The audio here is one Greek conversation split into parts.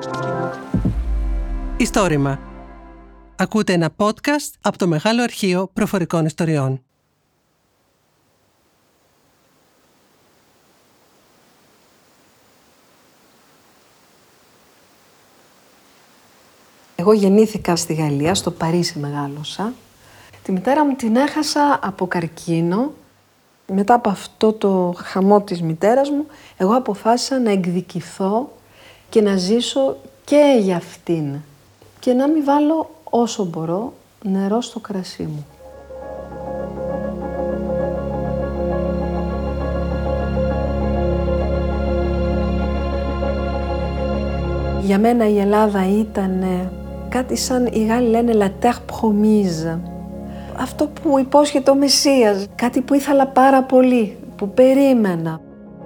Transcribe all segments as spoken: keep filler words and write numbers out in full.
Ιστόρημα. Ακούτε ένα podcast από το Μεγάλο Αρχείο Προφορικών Ιστοριών. Εγώ γεννήθηκα στη Γαλλία, στο Παρίσι μεγάλωσα. Τη μητέρα μου την έχασα από καρκίνο. Μετά από αυτό το χαμό της μητέρας μου, εγώ αποφάσισα να εκδικηθώ και να ζήσω και για αυτήν. Και να μην βάλω όσο μπορώ νερό στο κρασί μου. Για μένα η Ελλάδα ήταν κάτι σαν οι Γάλλοι λένε la terre promise. Αυτό που μου υπόσχεται ο Μεσσίας, κάτι που ήθελα πάρα πολύ, που περίμενα.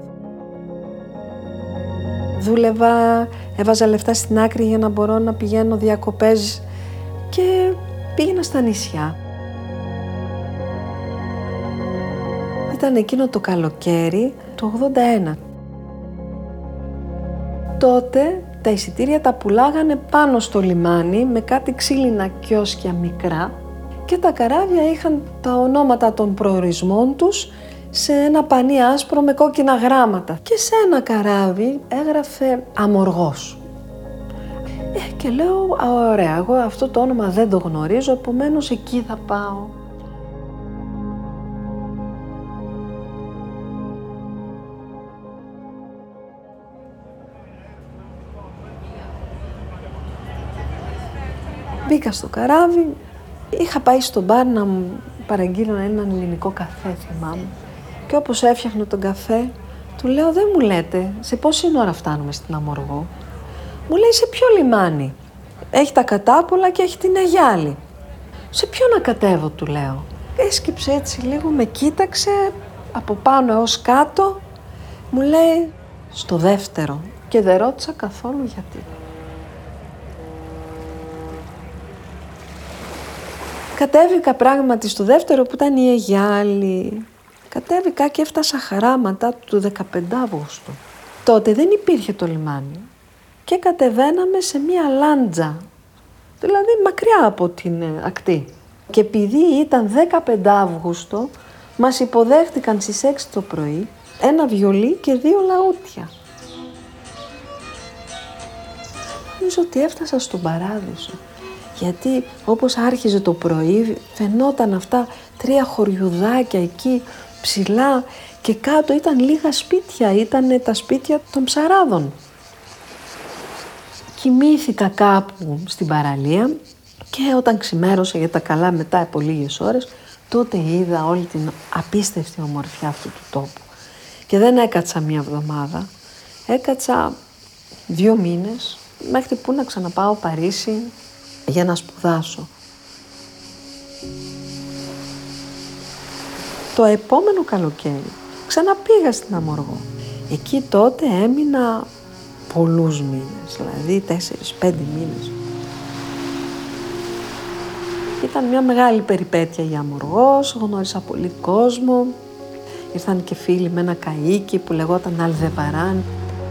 Δούλευα, έβαζα λεφτά στην άκρη για να μπορώ να πηγαίνω διακοπές και πήγαινα στα νησιά. Ήταν εκείνο το καλοκαίρι το ογδόντα ένα. Τότε τα εισιτήρια τα πουλάγανε πάνω στο λιμάνι με κάτι ξύλινα κιόσκια μικρά και τα καράβια είχαν τα ονόματα των προορισμών τους σε ένα πανί άσπρο με κόκκινα γράμματα. Και σε ένα καράβι έγραφε Αμοργός. Ε, και λέω, α, ωραία, εγώ αυτό το όνομα δεν το γνωρίζω, επομένως εκεί θα πάω. Μπήκα στο καράβι, είχα πάει στο μπαρ να μου παραγγείλω έναν ελληνικό καφέ, θυμάμαι. Και όπως έφτιαχνε τον καφέ, του λέω, δεν μου λέτε, σε πόση ώρα φτάνουμε στην Αμοργό? Μου λέει, σε ποιο λιμάνι? Έχει τα Κατάπολα και έχει την Αιγιάλη. Σε ποιο να κατέβω, του λέω. Έσκυψε έτσι λίγο, με κοίταξε από πάνω έως κάτω. Μου λέει, στο δεύτερο. Και δεν ρώτησα καθόλου γιατί. Κατέβηκα πράγματι στο δεύτερο που ήταν η Αιγιάλη. Κατέβηκα και έφτασα Χαράματα του δεκαπέντε Αυγούστου. Τότε δεν υπήρχε το λιμάνι και κατεβαίναμε σε μία λάντζα, δηλαδή μακριά από την ακτή. Και επειδή ήταν δεκαπέντε Αυγούστου, μας υποδέχτηκαν στις έξι το πρωί ένα βιολί και δύο λαούτια. Νομίζω ότι έφτασα στον παράδεισο. Γιατί όπως άρχιζε το πρωί φαινόταν αυτά τρία χωριουδάκια εκεί ψηλά και κάτω ήταν λίγα σπίτια, ήταν τα σπίτια των ψαράδων. Κοιμήθηκα κάπου στην παραλία και όταν ξημέρωσα για τα καλά μετά από λίγες ώρες, τότε είδα όλη την απίστευτη ομορφιά αυτού του τόπου. Και δεν έκατσα μία εβδομάδα, έκατσα δύο μήνες μέχρι που να ξαναπάω Παρίσι για να σπουδάσω. Το επόμενο καλοκαίρι ξαναπήγα στην Αμοργό. Εκεί τότε έμεινα πολλούς μήνες, δηλαδή τέσσερις πέντε μήνες. Ήταν μια μεγάλη περιπέτεια η Αμοργός, γνώρισα πολύ κόσμο. Ήρθαν και φίλοι με ένα καΐκι που λεγόταν Αλδεβαράν.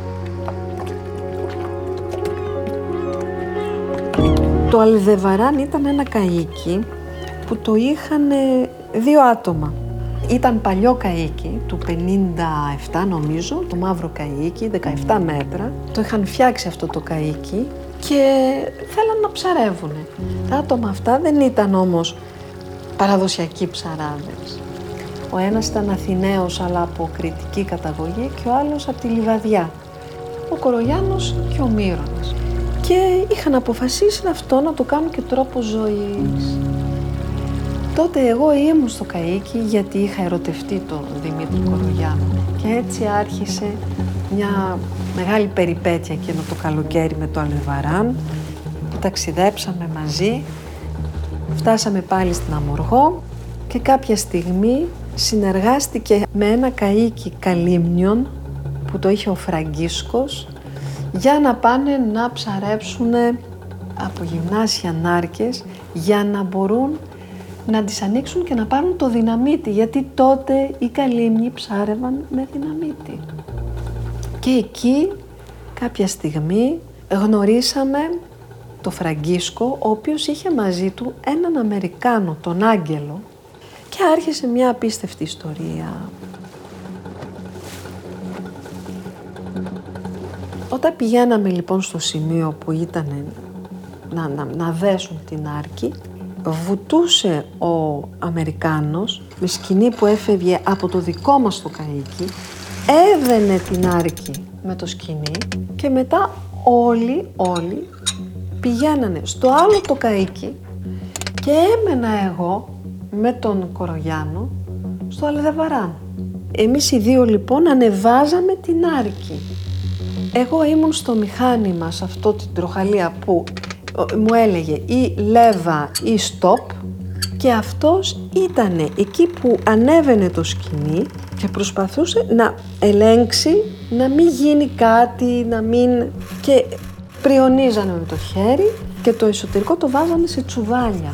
Το Αλδεβαράν ήταν ένα καΐκι που το είχαν δύο άτομα. Ήταν παλιό καΐκι, του πενήντα επτά νομίζω, το μαύρο καΐκι, δεκαεπτά μέτρα. Το είχαν φτιάξει αυτό το καΐκι και θέλαν να ψαρεύουν. Τα άτομα αυτά δεν ήταν όμως παραδοσιακοί ψαράδες. Ο ένας ήταν Αθηναίος αλλά από κρητική καταγωγή και ο άλλος από τη Λιβαδιά. Ο Κορογιάννος και ο Μύρονας. Και είχαν αποφασίσει αυτό να το κάνουν και τρόπο ζωής. Τότε εγώ ήμουν στο καΐκι γιατί είχα ερωτευτεί τον Δημήτρη Κορογιάννου και έτσι άρχισε μια μεγάλη περιπέτεια εκείνο το καλοκαίρι με το Αλδεβαράν. Ταξιδέψαμε μαζί, φτάσαμε πάλι στην Αμοργό και κάποια στιγμή συνεργάστηκε με ένα καΐκι καλύμνιων που το είχε ο Φραγκίσκος για να πάνε να ψαρέψουν από γυμνάσια νάρκες για να μπορούν να τις ανοίξουν και να πάρουν το δυναμίτι, γιατί τότε οι καλύμνοι ψάρευαν με δυναμίτι. Και εκεί κάποια στιγμή γνωρίσαμε το Φραγκίσκο, ο οποίος είχε μαζί του έναν Αμερικάνο, τον Άγγελο, και άρχισε μια απίστευτη ιστορία. Όταν πηγαίναμε λοιπόν στο σημείο που ήταν να, να, να δέσουν την άρκη, βουτούσε ο Αμερικάνος με σκοινί που έφευγε από το δικό μας το καΐκι, έδαινε την άρκη με το σκοινί και μετά όλοι, όλοι πηγαίνανε στο άλλο το καΐκι και έμενα εγώ με τον Κορογιάννο στο Αλδεβαράν. Εμείς οι δύο λοιπόν ανεβάζαμε την άρκη. Εγώ ήμουν στο μηχάνημα, σε αυτό την τροχαλία που μου έλεγε ή λέβα ή stop, και αυτός ήτανε εκεί που ανέβαινε το σκοινί και προσπαθούσε να ελέγξει να μην γίνει κάτι, να μην... και πριονίζανε με το χέρι και το εσωτερικό το βάζανε σε τσουβάλια.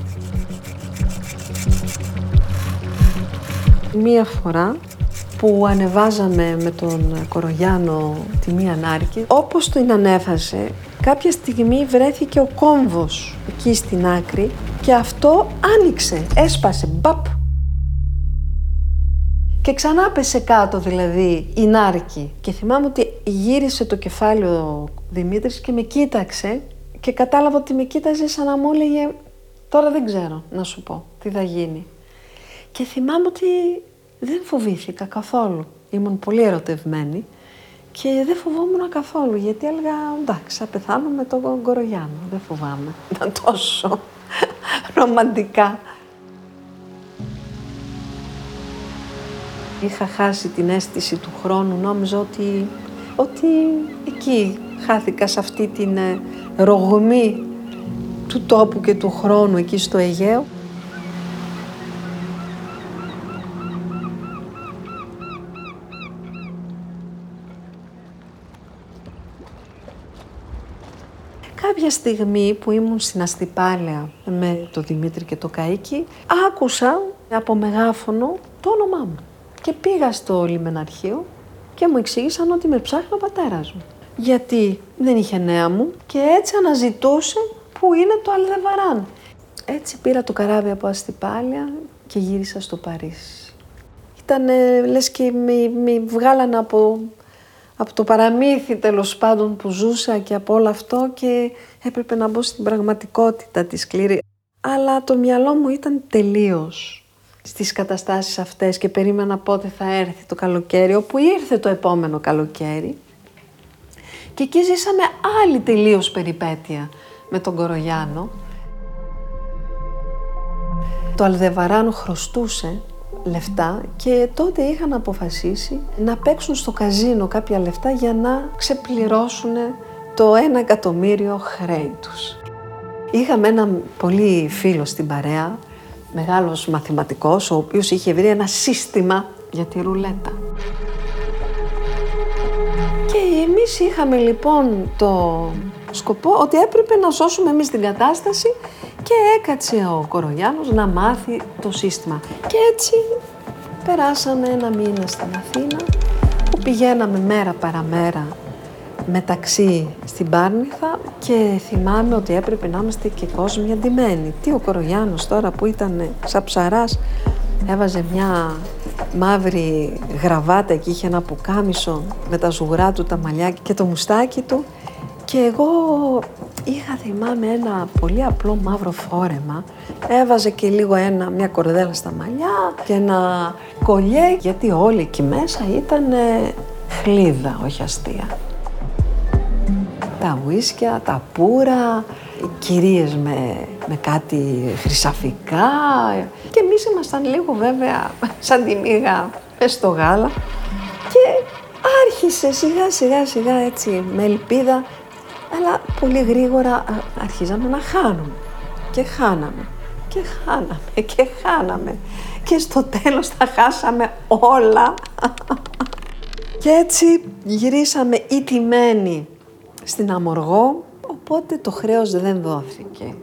Μία φορά που ανεβάζαμε με τον Κορογιάννο τη μία άρκη, όπως την ανέφασε, κάποια στιγμή βρέθηκε ο κόμβος εκεί στην άκρη και αυτό άνοιξε, έσπασε, μπαπ. Και ξανά πέσε κάτω δηλαδή η νάρκη. Και θυμάμαι ότι γύρισε το κεφάλι ο Δημήτρης και με κοίταξε και κατάλαβα ότι με κοίταζε σαν να μου έλεγε τώρα δεν ξέρω να σου πω τι θα γίνει. Και θυμάμαι ότι δεν φοβήθηκα καθόλου. Ήμουν πολύ ερωτευμένη και δεν φοβόμουν καθόλου, γιατί έλεγα εντάξει, θα πεθάνω με τον Κορογιάννο, δεν φοβάμαι. Ήταν τόσο ρομαντικά. Είχα χάσει την αίσθηση του χρόνου, νόμιζα ότι, ότι εκεί χάθηκα σε αυτή την ρογμή του τόπου και του χρόνου εκεί στο Αιγαίο. Κάποια στιγμή που ήμουν στην Αστυπάλαια με τον Δημήτρη και το καΐκι, άκουσα από μεγάφωνο το όνομά μου. Και πήγα στο λιμεναρχείο και μου εξήγησαν ότι με ψάχνει ο πατέρας μου. Γιατί δεν είχε νέα μου και έτσι αναζητούσε που είναι το Αλδεβαράν. Έτσι πήρα το καράβι από Αστυπάλαια και γύρισα στο Παρίσι. Ήταν λες και με, με βγάλανε από... από το παραμύθι τέλος πάντων που ζούσα και από όλο αυτό και έπρεπε να μπω στην πραγματικότητα τη σκληρή. Αλλά το μυαλό μου ήταν τελείως στις καταστάσεις αυτές και περίμενα πότε θα έρθει το καλοκαίρι, όπου ήρθε το επόμενο καλοκαίρι. Και εκεί ζήσαμε άλλη τελείως περιπέτεια με τον Κορογιάννο. Το Αλδεβαράν χρωστούσε λεφτά και τότε είχαν αποφασίσει να παίξουν στο καζίνο κάποια λεφτά για να ξεπληρώσουν το ένα εκατομμύριο χρέη τους. Είχαμε έναν πολύ φίλο στην παρέα, μεγάλος μαθηματικός, ο οποίος είχε βρει ένα σύστημα για τη ρουλέτα. Και εμείς είχαμε λοιπόν το σκοπό ότι έπρεπε να σώσουμε εμείς την κατάσταση και έκατσε ο Κορογιάννος να μάθει το σύστημα. Και έτσι περάσαμε ένα μήνα στην Αθήνα, που πηγαίναμε μέρα παραμέρα μεταξύ στην Πάρνηθα και θυμάμαι ότι έπρεπε να είμαστε και κόσμια ντυμένοι. Τι ο Κορογιάννος τώρα που ήταν σαν ψαράς, έβαζε μια μαύρη γραβάτα και είχε ένα πουκάμισο με τα ζουγρά του, τα μαλλιά και το μουστάκι του. Και εγώ είχα, θυμάμαι, ένα πολύ απλό μαύρο φόρεμα. Έβαζε και λίγο ένα, μια κορδέλα στα μαλλιά και ένα κολιέ, γιατί όλοι εκεί μέσα ήταν χλίδα, όχι αστεία. Τα ουίσκια, τα πουρα, οι κυρίες με, με κάτι χρυσαφικά. Και εμείς ήμασταν λίγο βέβαια σαν τη μύγα μες στο γάλα. Και άρχισε σιγά σιγά σιγά έτσι με ελπίδα, αλλά πολύ γρήγορα αρχίζαμε να χάνουμε. Και χάναμε, και χάναμε, και χάναμε. Και στο τέλος τα χάσαμε όλα. Και έτσι γυρίσαμε ηττημένοι στην Αμοργό, οπότε το χρέος δεν δόθηκε.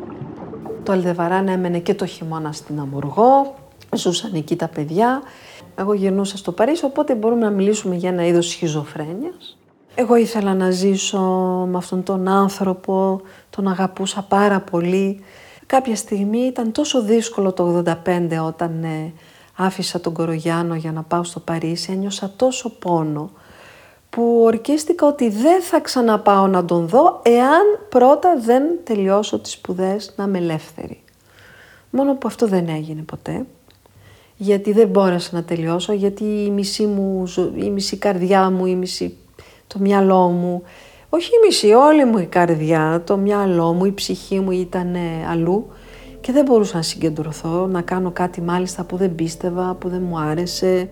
Το Αλδεβαράν έμενε και το χειμώνα στην Αμοργό, ζούσαν εκεί τα παιδιά. Εγώ γυρνούσα στο Παρίσι, οπότε μπορούμε να μιλήσουμε για ένα είδος σχιζοφρένειας. Εγώ ήθελα να ζήσω με αυτόν τον άνθρωπο, τον αγαπούσα πάρα πολύ. Κάποια στιγμή ήταν τόσο δύσκολο το ογδόντα πέντε όταν ε, άφησα τον Κορογιάννο για να πάω στο Παρίσι, ένιωσα τόσο πόνο που ορκίστηκα ότι δεν θα ξαναπάω να τον δω εάν πρώτα δεν τελειώσω τις σπουδές να είμαι ελεύθερη. Μόνο που αυτό δεν έγινε ποτέ, γιατί δεν μπόρεσα να τελειώσω, γιατί η μισή, μου, η μισή καρδιά μου, η μισή, το μυαλό μου, όχι η μισή, όλη μου η καρδιά, το μυαλό μου, η ψυχή μου ήταν αλλού και δεν μπορούσα να συγκεντρωθώ, να κάνω κάτι μάλιστα που δεν πίστευα, που δεν μου άρεσε.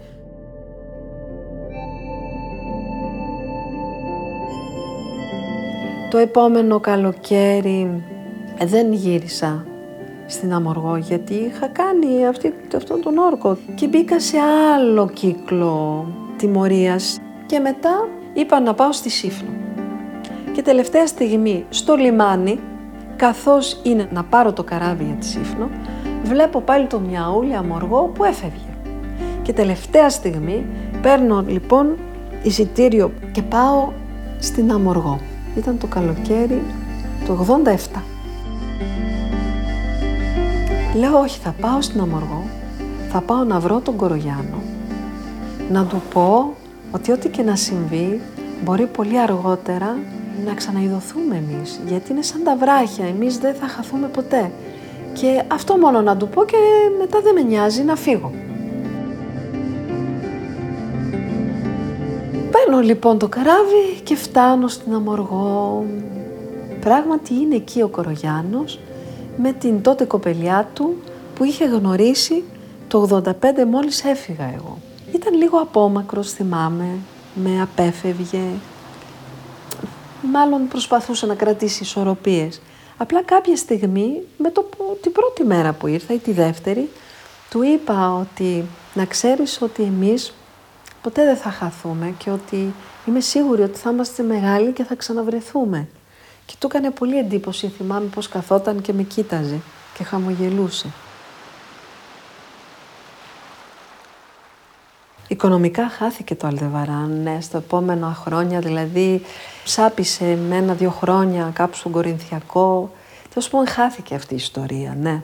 Το επόμενο καλοκαίρι δεν γύρισα στην Αμοργό γιατί είχα κάνει αυτή, αυτόν τον όρκο και μπήκα σε άλλο κύκλο τιμωρίας και μετά είπα να πάω στη Σύφνο. Και τελευταία στιγμή στο λιμάνι, καθώς είναι να πάρω το καράβι για τη Σύφνο, βλέπω πάλι το Μιαούλι Αμοργό που έφευγε. Και τελευταία στιγμή παίρνω λοιπόν εισιτήριο και πάω στην Αμοργό. Ήταν το καλοκαίρι του ογδόντα επτά. Λέω όχι, θα πάω στην Αμοργό, θα πάω να βρω τον Κορογιάννο, να του πω ότι ό,τι και να συμβεί μπορεί πολύ αργότερα να ξαναειδωθούμε εμείς, γιατί είναι σαν τα βράχια, εμείς δεν θα χαθούμε ποτέ. Και αυτό μόνο να του πω και μετά δεν με νοιάζει να φύγω. Παίρνω λοιπόν το καράβι και φτάνω στην Αμοργό. Πράγματι είναι εκεί ο Κορογιάννος με την τότε κοπελιά του που είχε γνωρίσει το ογδόντα πέντε μόλις έφυγα εγώ. Ήταν λίγο απόμακρος, θυμάμαι, με απέφευγε, μάλλον προσπαθούσε να κρατήσει ισορροπίες. Απλά κάποια στιγμή, με το που, την πρώτη μέρα που ήρθα ή τη δεύτερη, του είπα ότι να ξέρεις ότι εμείς ποτέ δεν θα χαθούμε και ότι είμαι σίγουρη ότι θα είμαστε μεγάλοι και θα ξαναβρεθούμε. Και του έκανε πολύ εντύπωση, θυμάμαι πως καθόταν και με κοίταζε και χαμογελούσε. Οικονομικά χάθηκε το Αλδεβαράν, ναι, στο επόμενο χρόνια, δηλαδή ψάπησε με ένα-δύο χρόνια κάπου στον Κορινθιακό. Τέλος πάντων χάθηκε αυτή η ιστορία, ναι.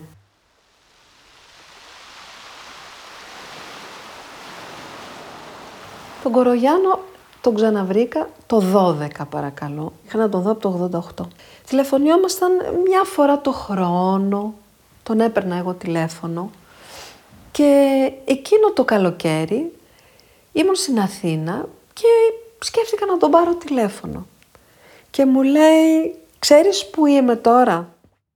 Τον Κορογιάννο τον ξαναβρήκα το δώδεκα παρακαλώ. Είχα να τον δω από το ογδόντα οκτώ. Τηλεφωνιόμασταν μια φορά το χρόνο, τον έπαιρνα εγώ τηλέφωνο και εκείνο το καλοκαίρι ήμουν στην Αθήνα και σκέφτηκα να τον πάρω τηλέφωνο. Και μου λέει, ξέρεις που είμαι τώρα?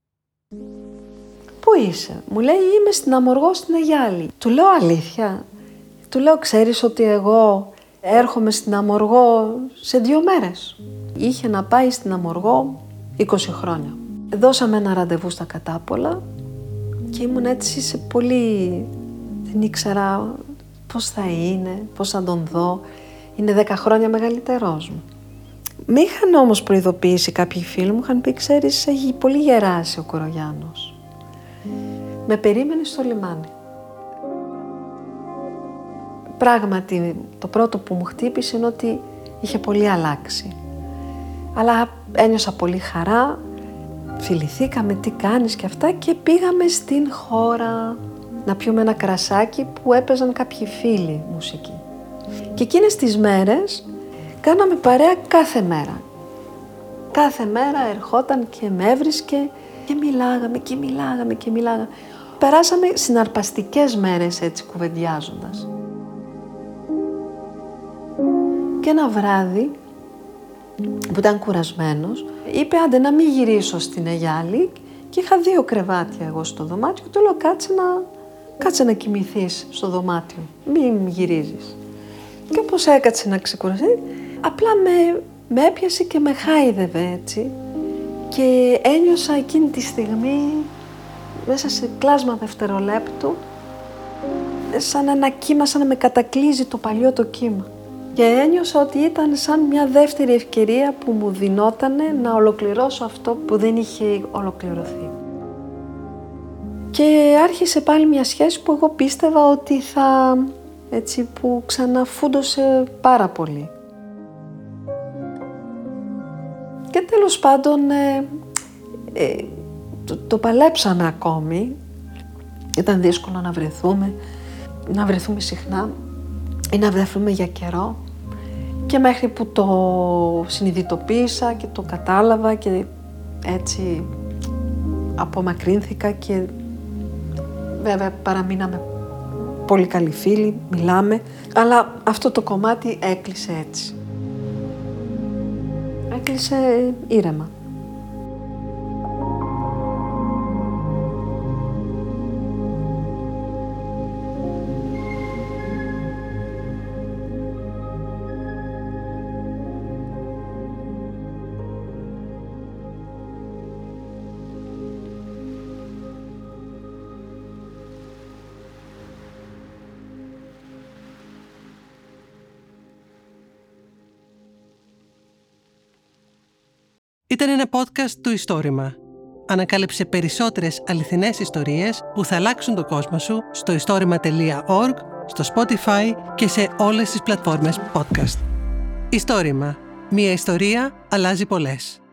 Πού είσαι? Μου λέει, είμαι στην Αμοργό στην Αγιάλη. Του λέω, αλήθεια? Του λέω, ξέρεις ότι εγώ έρχομαι στην Αμοργό σε δύο μέρες. Είχε να πάει στην Αμοργό είκοσι χρόνια. Δώσαμε ένα ραντεβού στα Κατάπολα και ήμουν έτσι σε πολύ... Δεν ήξερα πώς θα είναι, πώς θα τον δω. Είναι δέκα χρόνια μεγαλύτερός μου. Με είχαν όμως προειδοποιήσει κάποιοι φίλοι μου, είχαν πει, ξέρεις, έχει πολύ γεράσει ο Κορογιάννος. Με περίμενε στο λιμάνι. Πράγματι, το πρώτο που μου χτύπησε είναι ότι είχε πολύ αλλάξει. Αλλά ένιωσα πολύ χαρά, φιληθήκαμε, τι κάνεις και αυτά και πήγαμε στην χώρα να πιούμε ένα κρασάκι που έπαιζαν κάποιοι φίλοι μουσική. Και εκείνες τις μέρες κάναμε παρέα κάθε μέρα. Κάθε μέρα ερχόταν και με έβρισκε και μιλάγαμε και μιλάγαμε και μιλάγαμε. Περάσαμε συναρπαστικές μέρες έτσι κουβεντιάζοντας. Και ένα βράδυ που ήταν κουρασμένος, είπε άντε να μην γυρίσω στην Αγιάλη και είχα δύο κρεβάτια εγώ στο δωμάτιο και του λέω κάτσε να, κάτσε να κοιμηθείς στο δωμάτιο, μην γυρίζεις. Και όπως έκατσε να ξεκουραστεί, απλά με, με έπιασε και με χάιδευε έτσι και ένιωσα εκείνη τη στιγμή μέσα σε κλάσμα δευτερολέπτου σαν ένα κύμα, σαν να με κατακλείζει το παλιό το κύμα. Και ένιωσα ότι ήταν σαν μια δεύτερη ευκαιρία που μου δινότανε να ολοκληρώσω αυτό που δεν είχε ολοκληρωθεί. Και άρχισε πάλι μια σχέση που εγώ πίστευα ότι θα, έτσι που ξαναφούντωσε πάρα πολύ. Και τέλος πάντων ε, ε, το, το παλέψαμε ακόμη. Ήταν δύσκολο να βρεθούμε, να βρεθούμε συχνά ή να βρεθούμε για καιρό. Και μέχρι που το συνειδητοποίησα και το κατάλαβα και έτσι απομακρύνθηκα και βέβαια παραμείναμε πολύ καλοί φίλοι, μιλάμε, αλλά αυτό το κομμάτι έκλεισε έτσι. Έκλεισε ήρεμα. Ήταν ένα podcast του Ιστόρημα. Ανακάλυψε περισσότερες αληθινές ιστορίες που θα αλλάξουν τον κόσμο σου στο ιστόρημα τελεία org, στο Spotify και σε όλες τις πλατφόρμες podcast. Ιστόρημα. Μία ιστορία αλλάζει πολλές.